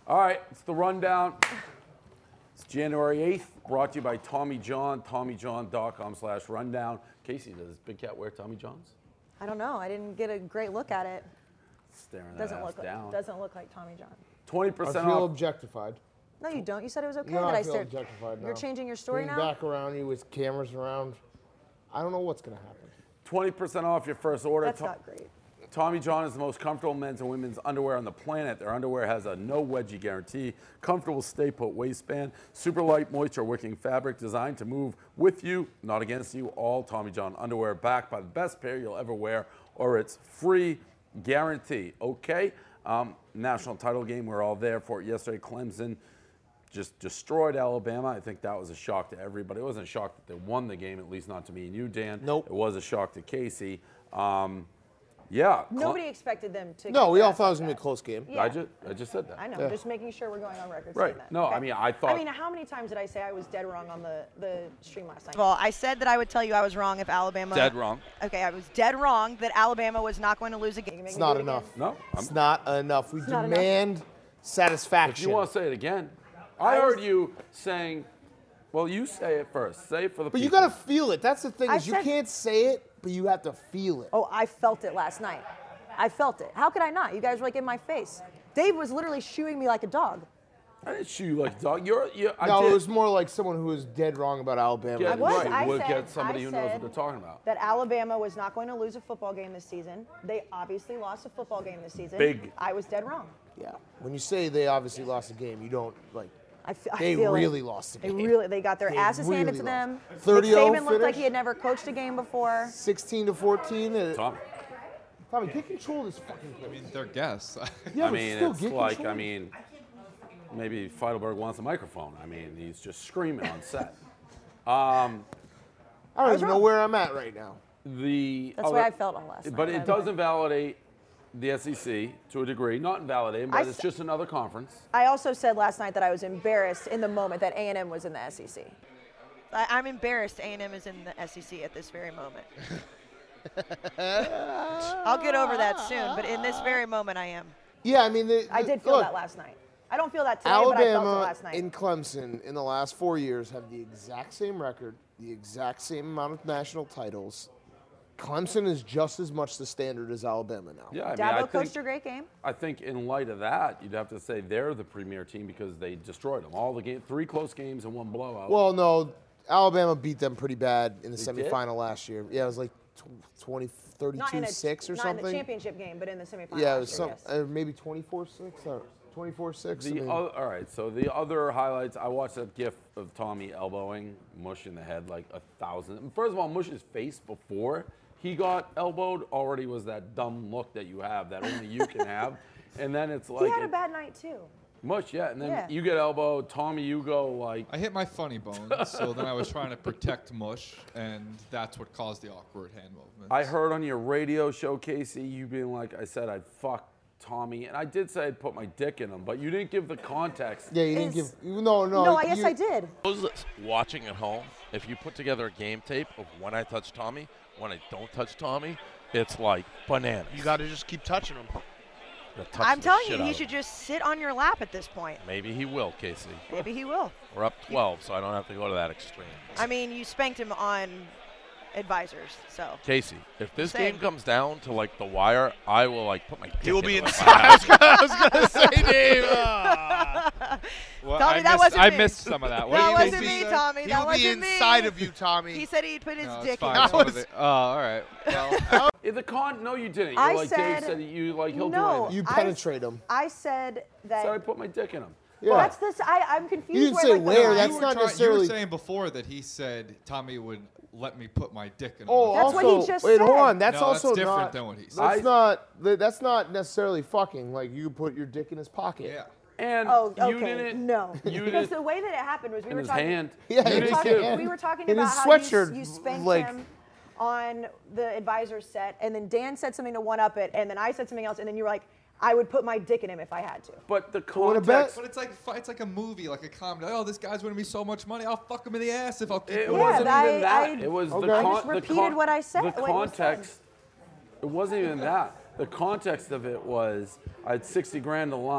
All right, it's the rundown. It's January 8th, brought to you by Tommy John, TommyJohn.com/rundown. Casey, does Big Cat wear Tommy Johns? I don't know. I didn't get a great look at it. Staring that ass down. Doesn't look like Tommy John. 20% I feel off. objectified. No, you don't. You said it was okay No, that I I feel stared. objectified now. You're changing your story Being now? back around you with cameras around. I don't know what's going to happen. 20% off your first order. That's not great. Tommy John is the most comfortable men's and women's underwear on the planet. Their underwear has a no wedgie guarantee, comfortable stay-put waistband, super light moisture wicking fabric designed to move with you, not against you. All Tommy John underwear backed by the best pair you'll ever wear, or it's free guarantee. Okay? National title game, we're all there for it yesterday. Clemson just destroyed Alabama. I think that was a shock to everybody. It wasn't a shock that they won the game, at least not to me and you, Dan. Nope. It was a shock to Casey. Yeah. Nobody expected them to. No, we all get thought it was going to that. be a close game. Yeah. I just said that. I know. Yeah. Just making sure we're going on record Right. saying that. No, I mean, I thought- I mean, how many times did I say I was dead wrong on the stream last night? Well, I said that I would tell you I was wrong if Alabama. Dead wrong. Okay, I was dead wrong that Alabama was not going to lose a game. It's not enough. No. It's not enough. We not demand If satisfaction. you want to say it again, I heard you saying, well, you say it first. Say it for the But you people. got to feel it. That's the thing I is you said- can't say it, but you have to feel it. Oh, I felt it last night. I felt it. How could I not? You guys were like in my face. Dave was literally shooing me like a dog. I didn't shoot you like a dog. I No, did. it was more like someone who was dead wrong about Alabama. Yeah, I was. right. I We'll said, get somebody I who knows what said they're talking about. That Alabama was not going to lose a football game this season. They obviously lost a football game this season. Big. I was dead wrong. Yeah. When you say they obviously lost the game, you don't like. I They feel really it. lost the They game. they got their They asses handed really to them. lost. Nick 30-0 Saban looked like finish? he had never coached a game before. 16-14. Tommy. Tommy, get control of this fucking place. I mean, they're guests. Yeah, I but mean, still it's get like, control. I mean, maybe Feidelberg wants a microphone. I mean, he's just screaming on set. I don't even know where I'm at right now. That's why I felt all last night. But by it the does way. invalidate the SEC to a degree. Not invalidating, but it's just another conference. I also said last night that I was embarrassed in the moment that A&M was in the SEC. I'm embarrassed A&M is in the SEC at this very moment. I'll get over that soon, but in this very moment I am. Yeah, I mean, I did feel look, that last night. I don't feel that today, but I felt it Alabama last night. and Clemson in the last 4 years have the exact same record, the exact same amount of national titles. Clemson is just as much the standard as Alabama now. Yeah, I mean, Dabo coached a great game. I think in light of that, you'd have to say they're the premier team because they destroyed them. All the game, 3 close games and 1 blowout. Well, no, Alabama beat them pretty bad in the They did? semifinal last year. Yeah, it was like 20, Not in 32-6 or not something. in the championship game, but in the semifinal. Yeah, it was last some, year, yes. maybe 24-6 or 24-6. I mean, All right, so the other highlights, I watched that gif of Tommy elbowing Mush in the head like 1,000. First of all, Mush's face before he got elbowed already was that dumb look that you have that only you can have. And then it's like He had a bad night too. Mush, yeah. And then Yeah. you get elbowed, Tommy, you go like, I hit my funny bone, so then I was trying to protect Mush, and that's what caused the awkward hand movements. I heard on your radio show, Casey, you being like, I said I'd fuck Tommy, and I did say I'd put my dick in him, but you didn't give the context. yeah, you didn't give. Is- No, No, I guess you- I did. Those watching at home, if you put together a game tape of when I touch Tommy, when I don't touch Tommy, it's like bananas. You got to just keep touching them. Gonna touch I'm the telling shit you, out he of should him. just sit on your lap at this point. Maybe he will, Casey. Maybe he will. We're up 12, so I don't have to go to that extreme. I mean, you spanked him on advisors, so. Casey, if this Same. game comes down to like the wire, I will like put my dick He will be in it if inside. I have to. I was going to say, Dave. Well, Tommy, I that missed, wasn't I me. missed some of that. What That did you wasn't say? me, Tommy. He That will be wasn't me. inside of you, Tommy. He said he'd put his No, dick it's fine. in. It's one of the- oh, all right. Well, No, you didn't. I You're like Dave said- said, you like he'll do No. anything. You I- penetrate them. I said that. So I put my dick in him. Yeah. That's this. I'm confused. You didn't where, say like, the where, line- that's you were not trying- You necessarily- were saying before that he said Tommy would let me put my dick in. Oh, That's also, what he just wait, hold said. on. That's No, also that's different not. than what he said. That's not necessarily fucking. Like you put your dick in his pocket. Yeah. And Oh, you okay. didn't. No. You Because didn't. the way that it happened was we In were his talking. hand. Yeah, You in didn't his give- hand. We were talking In about his how sweatshirt, you spanked like- him on the advisor set, and then Dan said something to one up it, and then I said something else, and then you were like, I would put my dick in him if I had to. But the wanna bet? context. But it's like a movie, like a comedy. Oh, this guy's winning me so much money. I'll fuck him in the ass if I'll keep It winning. wasn't I- even that. I- It was Okay. the I con- just the repeated con- what I said, The what was said. context. It wasn't even that. The context of it was I had 60 grand to line.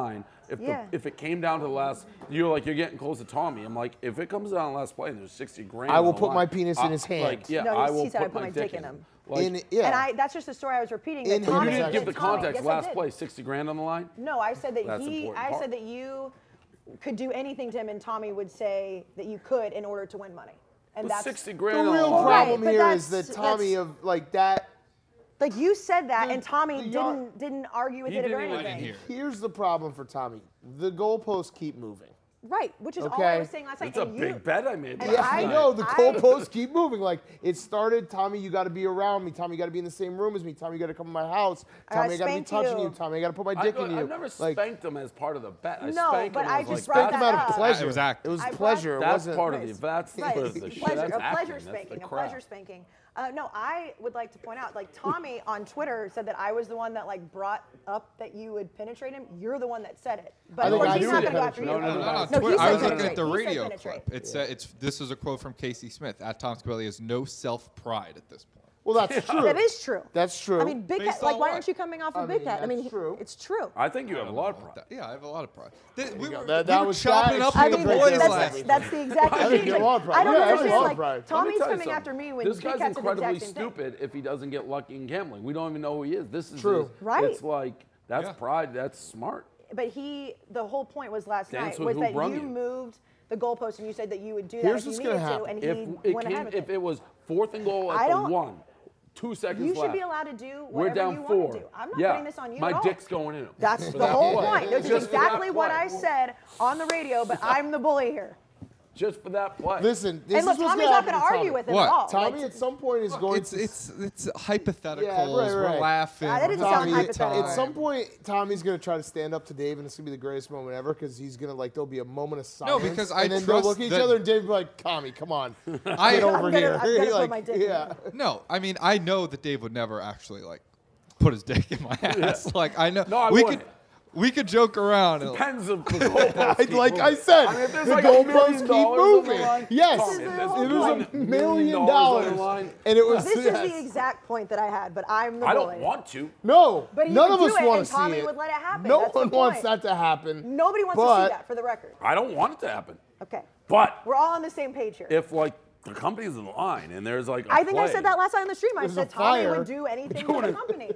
if it came down to the last, you're getting close to Tommy. I'm like, if it comes down to the last play and there's 60 grand, I will on the put line, my penis in his hand. Like, yeah, No, I will he said I put my dick in him. And that's just the story I was repeating. In That his Tommy, You didn't give the that Tommy- context. yes, I Last did. play, 60 grand on the line. No, I said that That's the important I part. said that you could do anything to him, and Tommy would say that you could in order to win money. And But that's 60 The grand on the real line. problem Right, but here is that that's- Tommy of like that. like you said that, and Tommy the yard- didn't argue with He it or didn't even- anything. I didn't hear. Here's the problem for Tommy. The goalposts keep moving. Right, which is all I Okay. was saying last night. It's a and big bet I made. and Yeah, last I night. know. The I- goalposts keep moving. Like it started, Tommy, you got to be around me. Tommy, you got to be in the same room as me. Tommy, you got to come to my house. I gotta Tommy, I got to be spank touching you. you. Tommy, I got to put my dick in you. I've never like, spanked him as part of the bet. I No, spanked but him I as just like, brought spanked him that out up. of pleasure. It was acting. It was I brought- pleasure. It That's wasn't. part of the. That's Right, the shit. pleasure, That's a pleasure acting. That's the spanking, a crap. pleasure spanking. No, I would like to point out, like Tommy on Twitter said that I was the one that like brought up that you would penetrate him. You're the one that said it, but I think of course I he's said not going to go after you. penetrate. No, he Twitter. I said was looking penetrate. at the He said radio penetrate. clip. This is a quote from Casey Smith. At Tom Scavelli has no self-pride at this point. Well, that's true. That is true. That's true. I mean, Big Based Cat. Like, on why what? aren't you coming off of I Big mean, Cat? I mean, that's true. it's true. I think you have a lot of pride. Yeah, I have a lot of pride. We go. were, That we were was chopping that up I with mean, the explains boys everything. that's the exact I think thing. you have a lot of pride. I don't Yeah, I have a understand. lot of Like, pride. Let me Tommy's tell you coming after something. me when this Big guy's Cat's the exact incredibly same thing. stupid if he doesn't get lucky in gambling. We don't even know who he is. This is True. his- Right. It's like that's Yeah. pride. That's smart. But the whole point was last Dance night with was who that brung you you. moved the goalpost and you said that you would do that Here's if you what's needed gonna to, happen. and If he it went ahead with if it. it was 4th and goal I at the don't- 1, 2 seconds You left. should be allowed to do We're whatever down you 4. want to do. I'm not yeah. putting this on you My at all. dick's going in. That's For the that whole play. point. This is Just for that exactly what play. I said on the radio, but I'm the bully here. Just for that play. Listen, this And look, is what's Tommy's gonna not happen going to to argue Tommy. with it What? at all. Tommy Like, at some point is going It's to. hypotheticals. Yeah, right. We're laughing. That didn't we're sound having a hypothetical. time. At some point, Tommy's gonna try to stand up to Dave, and it's gonna be the greatest moment ever because he's gonna like there'll be a moment of silence. because I and then they'll trust look at each that- other, and Dave will be like, "Tommy, come on, I- get over I'm gonna- here." I'm gonna put Like, my dick in yeah. No, I mean I know that Dave would never actually like put his dick in my ass. Like I know No, I we wouldn't. we could joke around. And, Depends if the goalposts keep Like I moving. said, I mean, if there's the like goalposts $1 keep million on the moving. line, Yes, Tommy, it if there's was $1 $1 million, on the line, and it was. this is yes. the exact point that I had, but I'm the I bully. don't want to. No, But he none would of us do it, want and to Tommy see it. would let it happen. No That's the one wants point. that to happen. Nobody wants to but see that, for the record. I don't want it to happen. Okay. But We're all on the same page here. if like the company's in the line and there's like a I think I play, said that last night on the stream. I There's said a Tommy fire. would do anything for the company.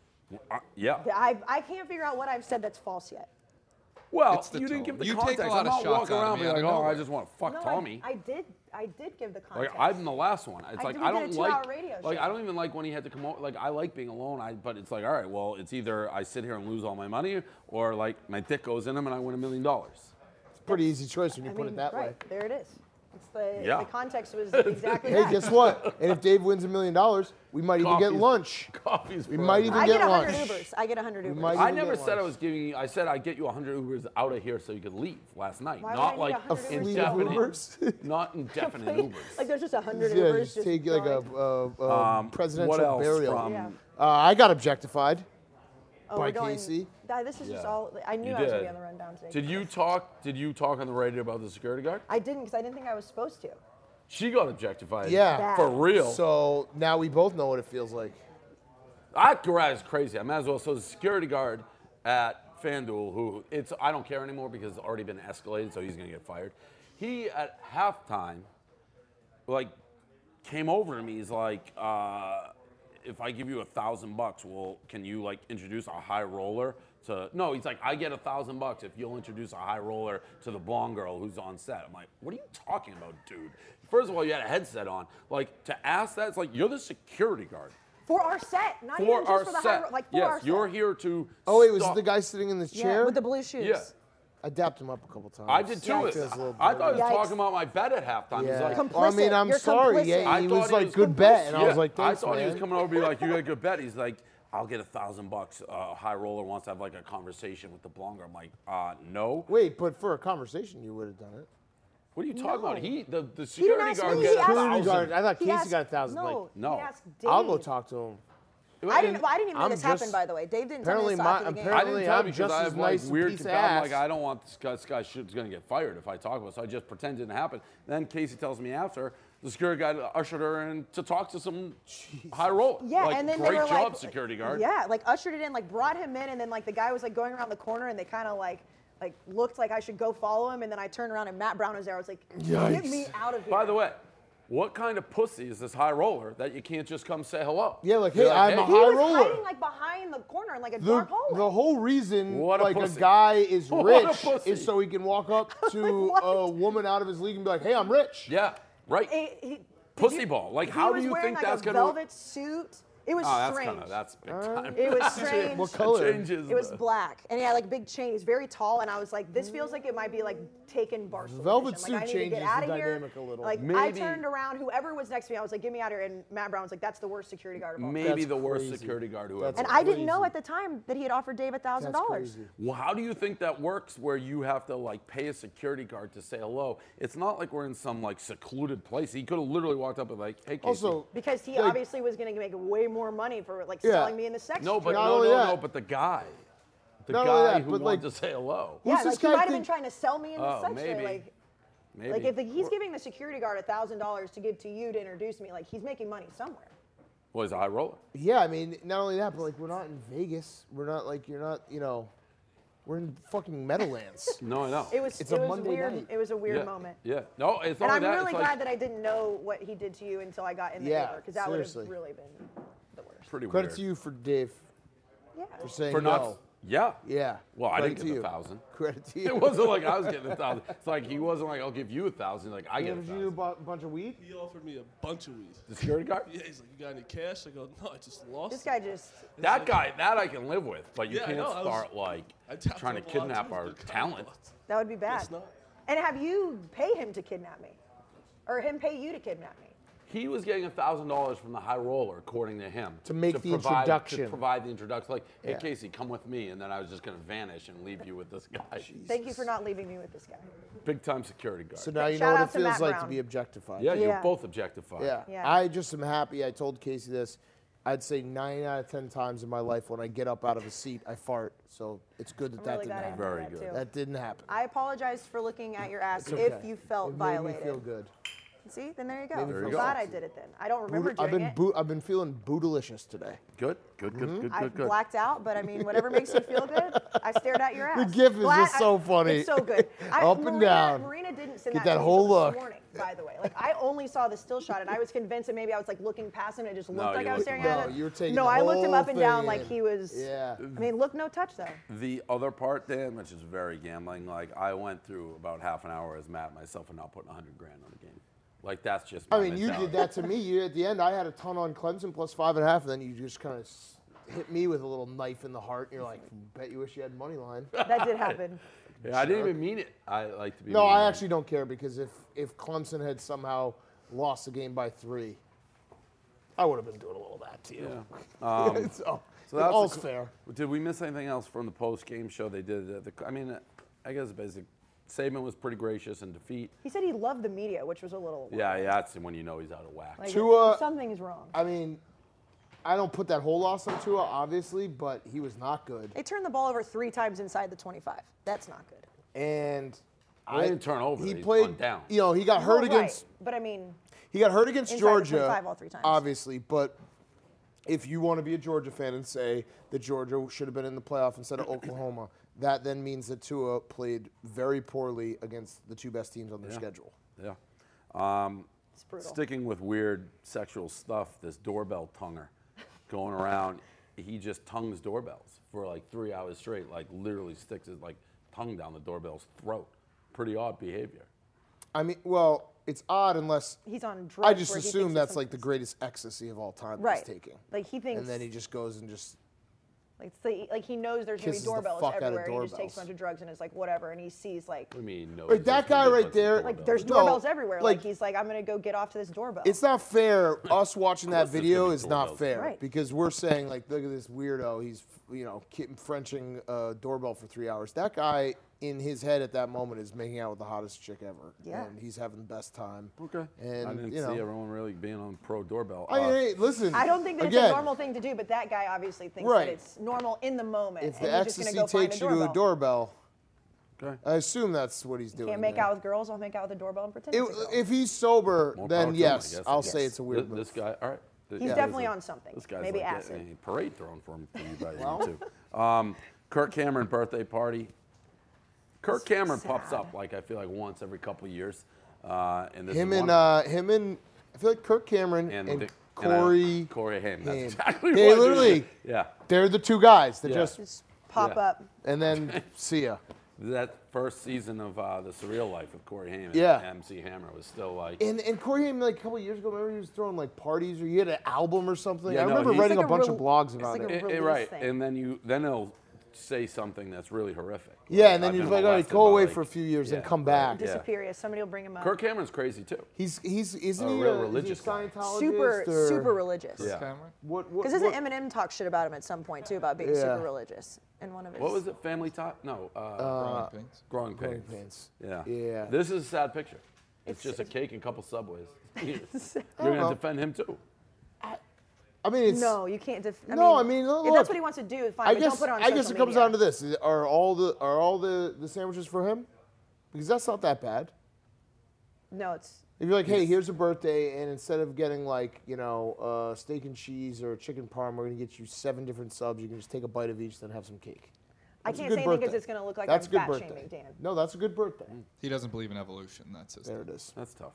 Yeah. I can't figure out what I've said that's false yet. Well, It's the you didn't tone. give the You take a context. lot I'm of not shots walking out of around me being out like, of oh, I nowhere. just want to fuck No, Tommy. I did give the Like context. I'm the last one. It's I like did- we I did a don't 2-hour like. radio Like show. I don't even like when he had to come over. Like I like being alone. But it's like all right. Well, it's either I sit here and lose all my money, or like my dick goes in him and I win $1 million. It's a pretty easy choice when you I put mean, it that right, way. there it is. It's the, Yeah. the context was exactly Hey, that. guess what? And if Dave wins $1 million, we might even get Coffee's- lunch. Coffee's. We for might everyone. even I get get 100 lunch. Ubers. I get 100 Ubers. might- I even never get said I lunch. was giving you. I said I'd get you 100 Ubers out of here so you could leave last night. Why would Not I like need 100 Ubers? indefinite. Ubers? Not indefinite Complete- Ubers. Like there's just 100 Yeah, Ubers. just take like going. a presidential what else burial. from? Yeah. I got objectified. Oh, by we're going, Casey. This is just Yeah. all. I knew You I was going to did. be on the rundown today. Did you talk? Did you talk on the radio about the security guard? I didn't because I didn't think I was supposed to. She got objectified. Yeah. For real. So now we both know what it feels like. That guy is crazy. I might as well. So the security guard at FanDuel, who I don't care anymore because it's already been escalated, so he's gonna get fired. He at halftime, like, came over to me. He's like, if I give you $1,000, well, can you like introduce a high roller to? No, he's like, I get $1,000 if you'll introduce a high roller to the blonde girl who's on set. I'm like, what are you talking about, dude? First of all, you had a headset on. Like to ask that, it's like you're the security guard. For our set, not For even our just for the set. high, like for yes, our set. you're here to. Oh, wait, was it stop- the guy sitting in this Yeah, chair? with the blue shoes. Yeah. I dapped him up a couple times. I did too. Yikes. It- Feels a little I thought he was Yikes. talking about my bet at halftime. He's Yeah. like, Complicit. Well, I mean, I'm You're sorry. complicit. Yeah, I he thought was like, good complicit. bet. And I Yeah, was like, thanks, I thought man. he was coming over to be like, you got a good bet. He's like, I'll get $1,000. High roller wants to have like a conversation with the blonde girl. I'm like, no. Wait, but for a conversation, you would have done it. What are you talking about? No. The He security didn't ask guard me, gets he asked- Security 1,000. guard. I thought He Casey asked- got 1,000. No, Like, No. he asked Dave. I'll go talk to him. I didn't make I'm this happen, just- by the way. Dave didn't tell me apparently this after the game. I apparently- didn't tell I'm because just I as have like nice a weird. piece of I'm like, ass. I don't want this guy shit's gonna get fired if I talk about it. So I just pretend it didn't happen. Then Casey tells me after the security guy ushered her in to talk to some high roller. Yeah, like, and then great they were job, like, security guard. Yeah, like ushered it in, like brought him in, and then like the guy was like going around the corner, and they kind of like like looked like I should go follow him, and then I turned around and Matt Brown was there. I was like, Yikes. get me out of here. By the way, what kind of pussy is this high roller that you can't just come say hello? Yeah, like, You're hey, I'm a he high was roller. hiding like behind the corner in like a The, dark hallway. the whole reason What a like pussy. a guy is What a rich pussy. is so he can walk up to Like, a what? woman out of his league and be like, hey, I'm rich. Yeah, right. Did Pussy you- ball. Like, he how do was you wearing, think like, that's a gonna? velvet suit. It was Oh, that's strange. that's big time. It was strange. What color? That changes It was the- black, and he had like big chain. He's very tall, and I was like, "This feels like it might be like taken Barcelona." Velvet edition. Like, I suit need to get changes out the of here. dynamic a little. Like I Maybe- turned around, whoever was next to me, I was like, "Get me out of here!" And Matt Brown was like, "That's the worst security guard of all time." Maybe That's the worst crazy. security guard who That's ever. And I didn't know crazy. at the time that he had offered Dave $1,000. That's crazy. Well, how do you think that works where you have to like pay a security guard to say hello? It's not like we're in some like secluded place. He could have literally walked up and like, hey, Casey. Also, Because he like, obviously was going to make way more money for like Yeah. selling me in the sex. no, but Not no, only no, that- no, but the guy. The Not only guy that, who but, wanted like- to say hello. yeah, Who's like this he guy might have been think- trying to sell me into Oh, sex maybe. trade. Like, Maybe. like if he's giving the security guard $1,000 to give to you to introduce me, like he's making money somewhere. Well, he's a high roller. Yeah, I mean, not only that, but like we're not in Vegas. We're not like you're not, we're in fucking Meadowlands. No, I know. It was It's it a was Monday weird. night. It was a weird yeah. moment. Yeah. No, it's And only I'm that. really it's glad like that I didn't know what he did to you until I got in the Yeah, Uber, because that would have seriously. really been the worst. pretty Credit weird. to you for Dave Yeah. for saying For no. not. Yeah. Yeah. Well, I Credit didn't to get you. the 1,000. Credit to you. It wasn't like I was getting 1,000. It's like he wasn't like, I'll give you 1,000. Like I get Did you 1,000. a bunch of weed? He offered me a bunch of weed. The security guard. Yeah, he's like, you got any cash? I go, no, I just lost. This guy just. That guy, that I can live with, but you Yeah, I can't know, I was- start like I tapped trying to him a lot, kidnap too, our but God, talent. what? That would be bad. It's not. And have you pay him to kidnap me, or him pay you to kidnap me? He was getting $1,000 from the high roller, according to him, To make the provide, introduction. To provide the introduction, like, hey Yeah. Casey, come with me, and then I was just gonna vanish and leave you with this guy. Thank you for not leaving me with this guy. Big time security guard. So now you Shout know what out it to feels Matt like to Brown. be objectified. yeah, you're Yeah. both objectified. Yeah. Yeah. I just am happy. I told Casey this. I'd say 9 out of 10 times in my life when I get up out of a seat, I fart. So it's good that I'm that really didn't glad I happen. did Very that good. too. That didn't happen. I apologize for looking at your ass It's if okay. you felt it violated. made me feel good. See, then there you go. Made me I'm feel glad sexy. I did it then. I don't remember doing it. I've been feeling bootylicious today. Good, good, good, good, I good, good. blacked out, but I mean, whatever makes you feel good. I stared at your ass. gif is just so funny. It's so good. Up and down. Marina didn't send Get that that to me whole until look. this morning, by the way. Like I only saw the still shot, and I was convinced that maybe I was like looking past him, and it just looked No, like you I was looked staring him at up. him. No, you were taking No, the I looked him whole up and down thing like in. he was. Yeah. I mean, look, no touch though. The other part, Dan, which is very gambling, like I went through about half an hour as Matt myself and not putting 100 grand on the game. Like that's just. My I mean, you mentality. did that to me. You at the end, I had a ton on Clemson plus 5.5, and then you just kind of hit me with a little knife in the heart. And you're like, bet you wish you had money line. That did happen. Yeah, I didn't even mean it. I like to be. No, mean. I actually don't care because if Clemson had somehow lost the game by 3, I would have been doing a little of that to you. Yeah. So that's all's the- fair. Did we miss anything else from the post-game show they did? I mean, I guess basic. Saban was pretty gracious in defeat. He said he loved the media, which was a little. Yeah, that's when you know he's out of whack. Like, Tua- something's wrong. I mean, I don't put that whole loss on Tua, obviously, but he was not good. They turned the ball over 3 times inside the 25. That's not good. And Well, they didn't turn over. He They played went down. You know, he got hurt Well, against. Right. But I mean, He got hurt against Inside the Georgia, 25 all 3 times. obviously. But if you want to be a Georgia fan and say that Georgia should have been in the playoff instead of Oklahoma, that then means that Tua played very poorly against the 2 best teams on their schedule. Yeah. it's brutal. Sticking with weird sexual stuff, this doorbell tonger going around, he just tongues doorbells for like 3 hours straight, like literally sticks his like tongue down the doorbell's throat. Pretty odd behavior. I mean, well, it's odd unless He's on drugs. I just where he assume thinks that's it's like the something- greatest ecstasy of all time that Right. he's taking. Like he thinks. And then he just goes and just like he knows there's gonna be kisses the doorbells fuck out of everywhere. And he just takes doorbells. a bunch of drugs and is like whatever. And he sees like I mean, no. Wait, that guy right there- like there's No, doorbells everywhere. Like, like- he's like I'm gonna go get off to this doorbell. It's not fair. Us watching that course there's video gonna be is not doorbells. fair Right. because we're saying like, look at this weirdo. He's Frenching a doorbell for 3 hours. That guy in his head at that moment is making out with the hottest chick ever, Yeah. and he's having the best time. Okay. And I didn't you see know, everyone really being on pro doorbell. I mean, hey, listen. I don't think that again, it's a normal thing to do, but that guy obviously thinks Right. that it's normal in the moment. If and the he's just ecstasy gonna go find takes a you to a doorbell. doorbell, okay. I assume that's what he's doing. Can't make there. out with girls. I'll make out with a doorbell and pretend it's a girl. If he's sober, More power then to him, I yes, guess. I'll say Yes. it's a weird move. This guy, all right. He's definitely on something. This guy's Maybe like acid. getting a parade thrown for him for you guys too. Kirk Cameron birthday party. Kirk Cameron pops sad. up like I feel like once every couple of years. And this Him is and one of him and I feel like Kirk Cameron them. and Dick- Corey. Corey Haim. That's Haim. exactly They what it literally- is. Yeah. They're the two guys that Yeah. just Pop Yeah. up. and then see ya. That first season of The Surreal Life with Corey Haim Yeah. and MC Hammer was still like. And Corey Haim, like a couple of years ago, remember he was throwing like parties or he had an album or something. Yeah, I no, remember he's- writing It's a like bunch a of blogs it's about like it. a release right, thing. and then he'll say something that's really horrific. Yeah, Like, and then I've he's been like, all right, molested go by, away like- for a few years and Yeah, come back. Yeah. Disappear. Yeah, somebody will bring him up. Kirk Cameron's crazy too. Isn't A he real is he religious a guy. Scientologist super or- super religious. Yeah. Cameron? What? Because doesn't Eminem talk shit about him at some point too about being Yeah. super religious in one of his? What was it? Family Top? No. Growing Pains. Growing Growing Pains. Pains. Yeah. Yeah. This is a sad picture. It's just a cake and a couple Subways. You're going to defend him too. I mean, it's No, you can't. No, I mean, if look, that's what he wants to do, fine. I but guess don't put it on I guess social it comes media. down to this: are all the sandwiches for him? Because that's not that bad. No, it's If you're like, hey, here's a birthday, and instead of getting like steak and cheese or chicken parm, we're gonna get you 7 different subs. You can just take a bite of each, then have some cake. I That's a can't good say anything because birthday. it's going to look like That's I'm good fat birthday. shaming Dan. No, that's a good birthday. He doesn't believe in evolution. That's his. There thing. it is. That's tough.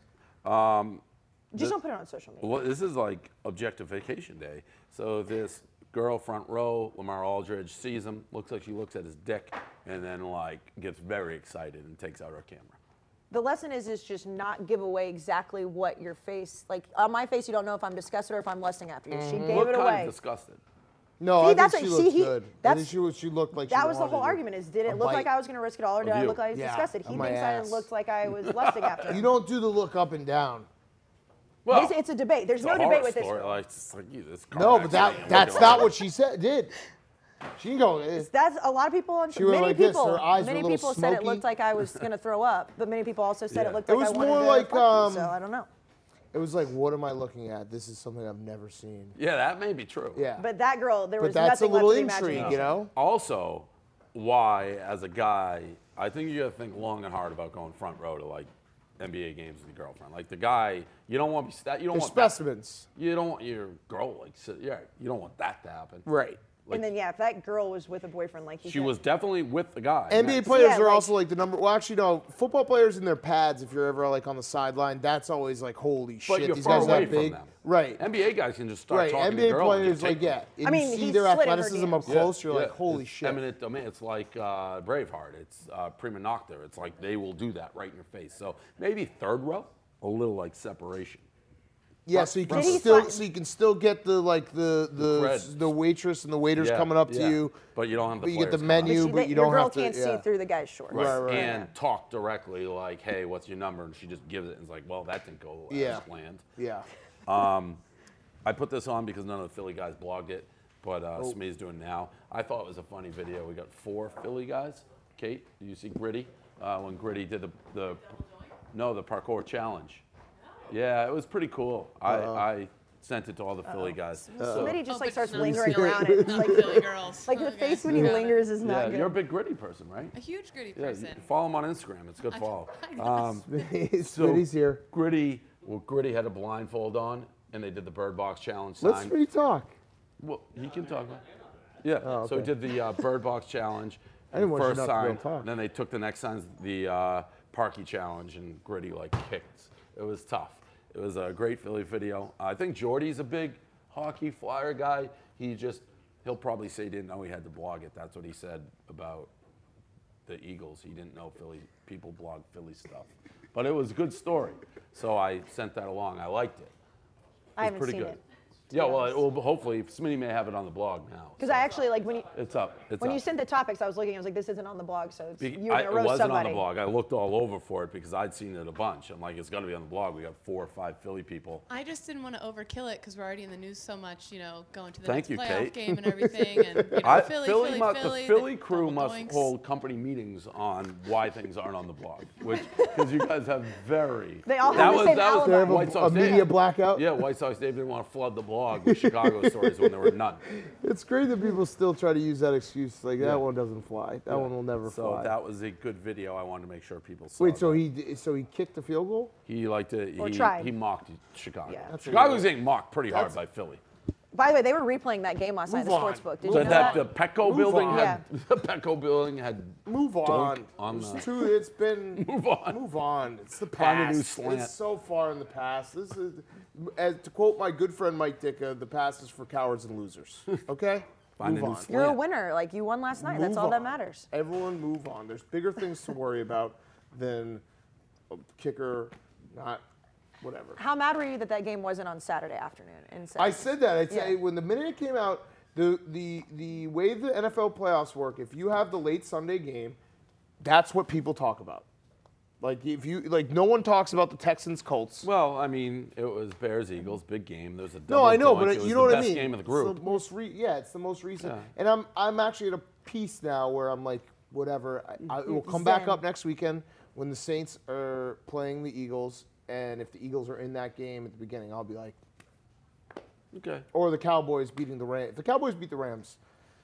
Just don't put it on social media. Well, this is like objectification day. So this girl front row, Lamar Aldridge, sees him, looks like she looks at his dick, and then like gets very excited and takes out her camera. The lesson is just not give away exactly what your face, like on my face, you don't know if I'm disgusted or if I'm lusting after you. She gave Look it kind away. of disgusted. No, See, I that's think she what- see, looked he- good. I that's- think she looked like she That was the wanted whole to- argument: is did a it look like bite I was going to risk it all, or did Of I you. look like I was Yeah, disgusted? of He my thinks I ass. looked like I was lusting after him. You don't do the look up and down. Well, It's a debate. There's it's no a debate horror with this. story. girl. Like, it's like, you, this car No, but accident, that's look not at what she did. She didn't go. That's a lot of people on She went many like this, people. her eyes were a Many little people said it smoky. looked like I was going to throw up, but many people also said Yeah. it looked It like was I wanted more to like, fuck you, so I don't know. It was like, what am I looking at? This is something I've never seen. Yeah, that may be true. Yeah. But that girl, there But was that's a nothing little left to the intrigue, imagination. you know? Also, why, as a guy, I think you got to think long and hard about going front row to like NBA games with your girlfriend. Like the guy, you don't want to be you don't They're want that- specimens. you don't want your girl like yeah, you don't want that to happen. Right. And then, yeah, if that girl was with a boyfriend, like you She said, was definitely with the guy. NBA Yes. players Yeah, are like- also like the number. Well, actually, no. Football players in their pads, if you're ever like on the sideline, that's always like, holy But shit, you're these far guys away that from big. them. Right. NBA guys can just start Right. talking to NBA girls and players, just like, take yeah. them. If I mean, you see he their slid in her athleticism up DMs. close, you're like, Yeah, holy it's shit. Eminent domain. It's like Braveheart. It's prima nocta. It's like they will do that right in your face. So maybe third row, a little like separation. Yeah, so you can Did he still find- so you can still get the like the cred. waitress and the waiters Yeah, coming up yeah. to you. But you don't have the But you get the players coming up. menu, she- but you your don't girl have to. can't see yeah. through the guy's shorts. Right, right. And talk directly like, hey, what's your number? And she just gives it and is like, well, that didn't go Yeah. as planned. Yeah. I put this on because none of the Philly guys blogged it, but Oh. Smee's doing it now. I thought it was a funny video. We got 4 Philly guys. Kate, do you see Gritty? When Gritty did the parkour challenge. Yeah, it was pretty cool. I sent it to all the Philly guys. Smitty just like but starts not lingering Philly- around it. It's not like, Philly girls. like the Okay, face when he got it. lingers is Yeah, not good. you're a big Gritty person, right? A huge gritty Yeah, person. you follow him on Instagram. It's a good follow. Smitty's here. Gritty had a blindfold on, and they did the Bird Box Challenge Let sign. Smitty talk. Well, he can talk. Yeah. Oh, So he okay. did the Bird Box Challenge. I didn't want you first not to be able sign. to talk. Then they took the next signs, the Parky Challenge, and Gritty like kicked. It was tough. It was a great Philly video. I think Jordy's a big hockey flyer guy. He'll probably say he didn't know he had to blog it. That's what he said about the Eagles. He didn't know people blog Philly stuff. But it was a good story. So I sent that along. I liked it. I haven't pretty seen good. it. Yeah, well, hopefully, Smitty may have it on the blog now. Because I actually, like, when you It's up. It's when up. you sent the topics, I was looking, I was like, this isn't on the blog, so it's, you were It going to roast wasn't somebody. on the blog. I looked all over for it because I'd seen it a bunch. I'm like, it's got to be on the blog. We got 4 or 5 Philly people. I just didn't want to overkill it because we're already in the news so much, going to the Thank next you, playoff Kate. game and everything. And Philly, the Philly crew double must doinks. hold company meetings on why things aren't on the blog, because you guys have very. They all have that the was same that was alibi. They have White Sox a media Dave. blackout. Yeah, White Sox Dave didn't want to flood the blog with Chicago stories when there were none. It's great that people still try to use that excuse. Like Yeah. that one doesn't fly. That one will never So fly. that was a good video. I wanted to make sure people saw. Wait, so that. he kicked the field goal? He liked to. Or he, tried. he mocked Chicago. Yeah. That's Chicago's getting mocked pretty hard by Philly. By the way, they were replaying that game last night in the Move on. sportsbook. Did So you know that that? the Petco Move building on. had the Petco building had Move dunk on. on It's the- it's been. Move on. Move on. It's the Find a past. new slant. It's so far in the past. This is, as to quote my good friend Mike Ditka, the past is for cowards and losers. Okay. Find move a new on. slant. You're a winner. Like you won last night. That's Move all that on. matters. Everyone move on. There's bigger things to worry about than a kicker not whatever. How mad were you that game wasn't on Saturday afternoon? I said that. I'd say Yeah. when the minute it came out, the way the NFL playoffs work, if you have the late Sunday game, that's what people talk about. Like if you no one talks about the Texans Colts. Well, I mean, it was Bears Eagles, big game. There's a No, I know, doink. but It was you know the what I best mean. game of the It's group. the most it's the most recent. Yeah. And I'm actually at a piece now where I'm like, whatever. I will come back Zen. up next weekend when the Saints are playing the Eagles, and if the Eagles are in that game at the beginning, I'll be like, Okay. or the Cowboys beating the Rams. If the Cowboys beat the Rams,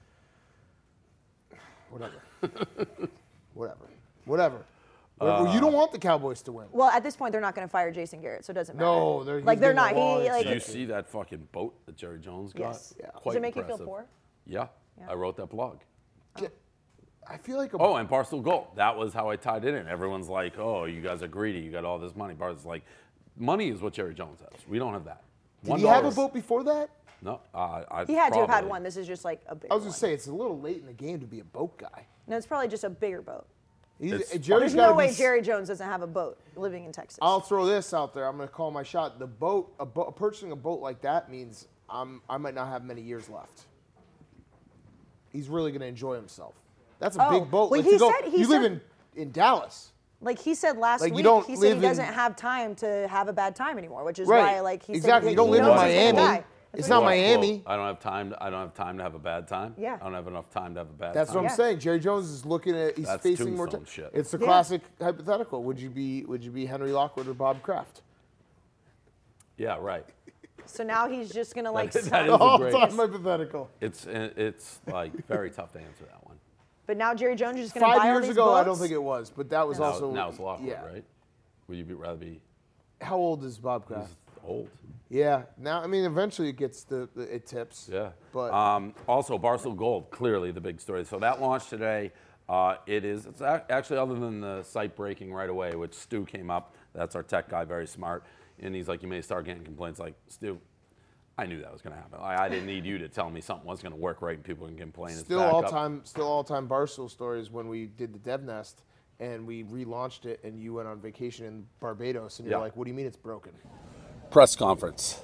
whatever. Whatever. You don't want the Cowboys to win. Well, at this point, they're not going to fire Jason Garrett, so it doesn't matter. No, like he's they're getting not. a long He like. Did you see that fucking boat that Jerry Jones got? Yes. Yeah. Quite Does it make impressive. you feel poor? Yeah. I wrote that blog. I feel like Oh, and Barstool Gold. That was how I tied it in. Everyone's like, oh, you guys are greedy. You got all this money. Barstool's like, money is what Jerry Jones has. We don't have that. did he have a $1. vote before that? No. He had to have had probably. one. This is just like a big I was one. gonna say it's a little late in the game to be a boat guy. No, it's probably just a bigger boat. It's- Jerry's There's gotta no way be- Jerry Jones doesn't have a boat living in Texas. I'll throw this out there. I'm going to call my shot. The boat, purchasing a boat like that means I might not have many years left. He's really going to enjoy himself. That's a Oh, big boat. well, Like, he to go, said- he you live said- in Dallas. Like he said last Like, you week, don't he said he live doesn't in- have time to have a bad time anymore, which is Right. why like he Exactly. said You don't he live in knows he's gonna Miami. die. That's It's what not he said. Miami. I don't have time. I don't have time to have a bad time. Yeah. I don't have enough time to have a bad That's time. what I'm saying. Jerry Jones is looking at. He's That's facing more tombstone time. shit. It's the Yeah. classic hypothetical. Would you be Henry Lockwood or Bob Kraft? Yeah, right. So now he's just gonna like. That is sign- a All great- time hypothetical. It's like very tough to answer that one. But now Jerry Jones is just gonna 5 buy all years these ago, boats? I don't think it was, but that was also Now it's Lockwood, yeah. right? Would you rather be How old is Bob Kraft? old? Yeah. Now, I mean, eventually it gets it tips. Yeah. But Also, Barstool Gold, clearly the big story. So that launched today. It's actually, other than the site breaking right away, which Stu came up. That's our tech guy, very smart. And he's like, you may start getting complaints. Like, Stu, I knew that was going to happen. I didn't need you to tell me something wasn't going to work right and people can complain. It's still back all up. time Barstool stories when we did the Dev Nest and we relaunched it and you went on vacation in Barbados and you're Yeah. like, what do you mean it's broken? Press conference.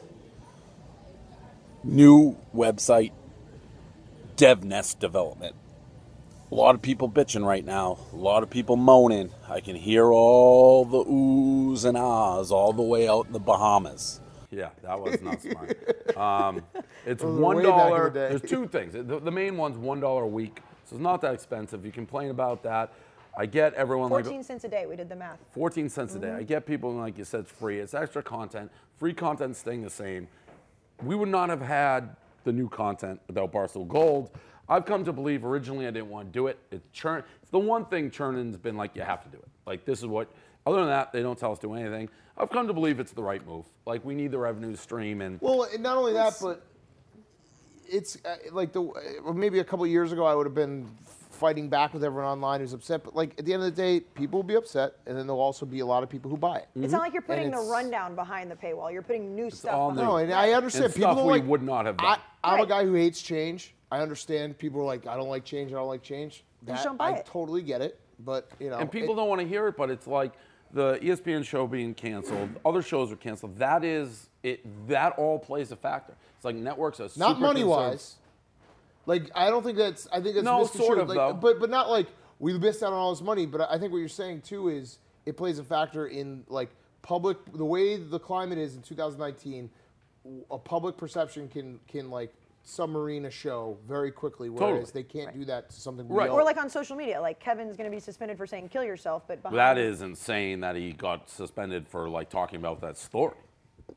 New website, DevNest development. A lot of people bitching right now. A lot of people moaning. I can hear all the oohs and ahs all the way out in the Bahamas. Yeah, that was not smart. It's Those were way back in the $1. day. There's two things. The main one's $1 a week, so it's not that expensive. You complain about that. I get everyone 14 cents a day. We did the math. 14 cents a day. Mm-hmm. I get people, like you said, it's free. It's extra content. Free content staying the same. We would not have had the new content without Barstool Gold. I've come to believe originally I didn't want to do it. It's the one thing churning's been like, you have to do it. Like, this is what, other than that, they don't tell us to do anything. I've come to believe it's the right move. Like, we need the revenue stream. And Well, and not only that, but it's like maybe a couple of years ago I would have been fighting back with everyone online who's upset. But like at the end of the day, people will be upset, and then there'll also be a lot of people who buy it. It's not like you're putting the it's- rundown behind the paywall. You're putting new stuff all behind new. No, it. and I understand And people stuff don't we like. would not have done. I'm a Right. guy who hates change. I understand people are like, I don't like change. I don't like change. just don't buy I it. totally get it, but you know. And people don't want to hear it, but it's like the ESPN show being canceled, other shows are canceled. That is it. That all plays a factor. It's like networks are not super money concerned. wise. Like I don't think that's. I think that's No, misconstrued. sort of, like, though. But not like we missed out on all this money. But I think what you're saying too is it plays a factor in like public the way the climate is in 2019. A public perception can like submarine a show very quickly, whereas Totally. they can't do that to something. Right. We Or like on social media, like Kevin's going to be suspended for saying "kill yourself," but behind That is insane that he got suspended for like talking about that story.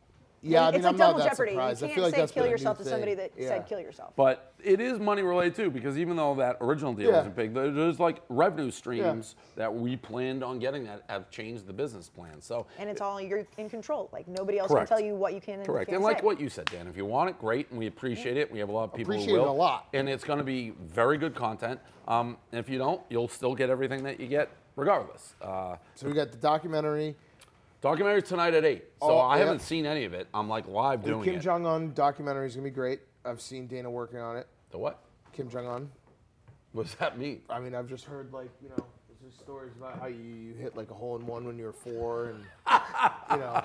Yeah, I mean, it's like I'm not double that jeopardy. surprised. You I can't feel like say that's kill been a new yourself to somebody thing. that said kill yourself. But it is money related too, because even though that original deal Yeah. wasn't big, there's like revenue streams that we planned on getting that have changed the business plan. So And it's all you're in control. Like nobody else Correct. can tell you what you can and correct. can't And like say. what you said, Dan, if you want it, great, and we appreciate it. We have a lot of people Appreciate who it will. a lot. And it's going to be very good content. And if you don't, you'll still get everything that you get regardless. So we got the documentary. Documentary tonight at 8. So Oh, I yeah. haven't seen any of it. I'm like live The doing Kim it. Jong-un documentary is going to be great. I've seen Dana working on it. The what? Kim Jong-un. What does that mean? I mean, I've just heard, like, you know, there's stories about how you hit, like, a hole-in-one when you were 4 and, you know,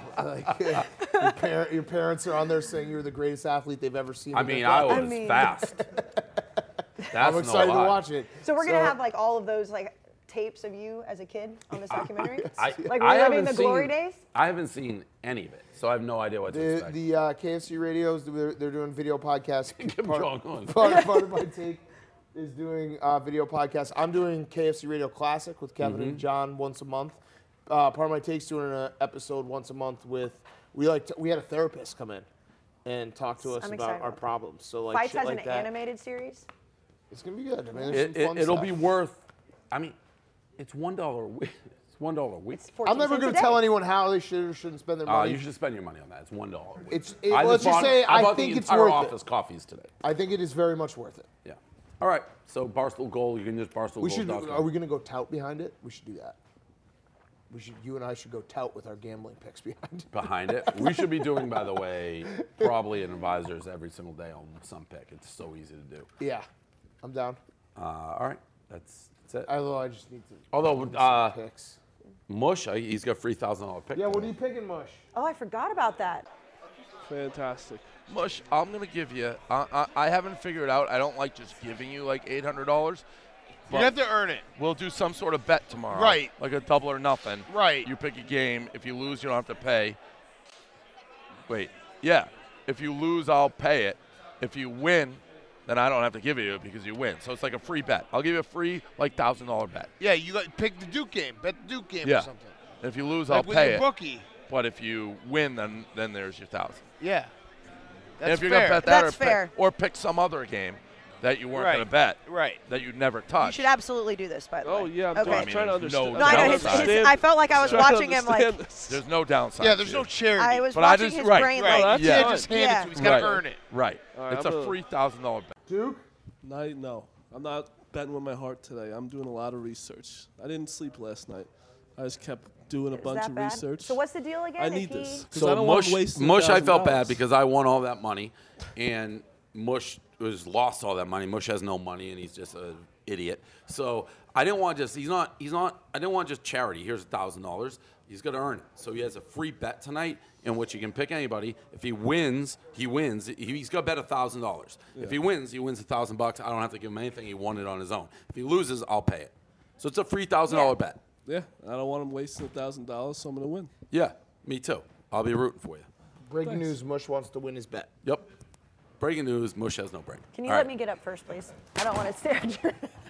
like, your parents are on there saying you're the greatest athlete they've ever seen. I in their mean, life. I was fast. That's I'm excited no to lie. watch it. So we're gonna have like all of those like tapes of you as a kid on this documentary, like I reliving haven't the glory seen- days. I haven't seen any of it, so I have no idea what to The expect. KFC radios, they're doing video podcasts. Kim Jong-un. Part of my take is doing video podcasts. I'm doing KFC Radio Classic with Kevin Mm-hmm. and John once a month. Part of my take's doing an episode once a month with we had a therapist come in and talk to us I'm about excited our about that. problems. So like Fights shit has like an that. animated series. It's gonna be good. I mean, there's some fun It'll stuff. be worth. I mean, it's $1 a week. It's $1 a week. It's 14 I'm never cents going a to tell day. anyone how they should or shouldn't spend their money. You should spend your money on that. It's $1 a week. Let's just say I I bought think the it's entire worth it. office coffees today. I think it is very much worth it. Yeah. All right. So Barstool Gold. You can just Barstool We should. Gold.com. Are we going to go tout behind it? We should do that. You and I should go tout with our gambling picks behind it. behind it? We should be doing, by the way, probably an advisors every single day on some pick. It's so easy to do. Yeah, I'm down. All right. That's it. Although I just need to. Although do some picks. Mush, he's got a $3,000 pick. Yeah, what are today. you picking, Mush? Oh, I forgot about that. Fantastic. Mush, I'm gonna give you. I haven't figured out. I don't like just giving you like $800. You have to earn it. We'll do some sort of bet tomorrow. Right. Like a double or nothing. Right. You pick a game. If you lose, you don't have to pay. Wait. Yeah. If you lose, I'll pay it. If you win, then I don't have to give it to you because you win. So it's like a free bet. I'll give you a free like $1,000 bet. Yeah, you got pick the Duke game. Bet the Duke game Yeah. or something. If you lose, Like I'll with pay your it. bookie. But if you win, then there's your 1,000. Yeah. And That's if you're fair. gonna bet that That's or fair. pick some other game that you weren't Right. gonna bet, Right. that you'd never You touch. should absolely do this, by the way. Oh yeah, I'm Okay. I mean, trying to there's no understand. No, I know. downside. I felt like I was Trying to watching him like understand this. There's no downside. Yeah, to there's you. no charity. I was But I watching just- his right, brain Right. like. You Yeah. can't just hand it Yeah. to him. He's got to Right. earn it. Right. All right, It's I'm a a- free $1,000 bet. Duke? No, I'm not betting with my heart today. I'm doing a lot of research. I didn't sleep last night. I just kept doing a Is bunch that of bad? research. So what's the deal again? I If need he- this. 'Cause So I don't want Mush, to waste Mush, I felt bad $1,000. because I won all that money, and Mush was lost all that money. Mush has no money, and he's just an idiot. So I didn't want just I didn't want just charity. Here's $1,000. He's got to earn it. So he has a free bet tonight in which he can pick anybody. If he wins, he wins. He's got to bet $1,000. If he wins $1,000. I don't have to give him anything. He won it on his own. If he loses, I'll pay it. So it's a free $1,000 bet. Yeah, I don't want him wasting $1,000, so I'm gonna win. Yeah, me too. I'll be rooting for you. Breaking news: Mush wants to win his bet. Yep. Breaking news: Mush has no brain. Can you All let right. me get up first, please? I don't want to stare at you.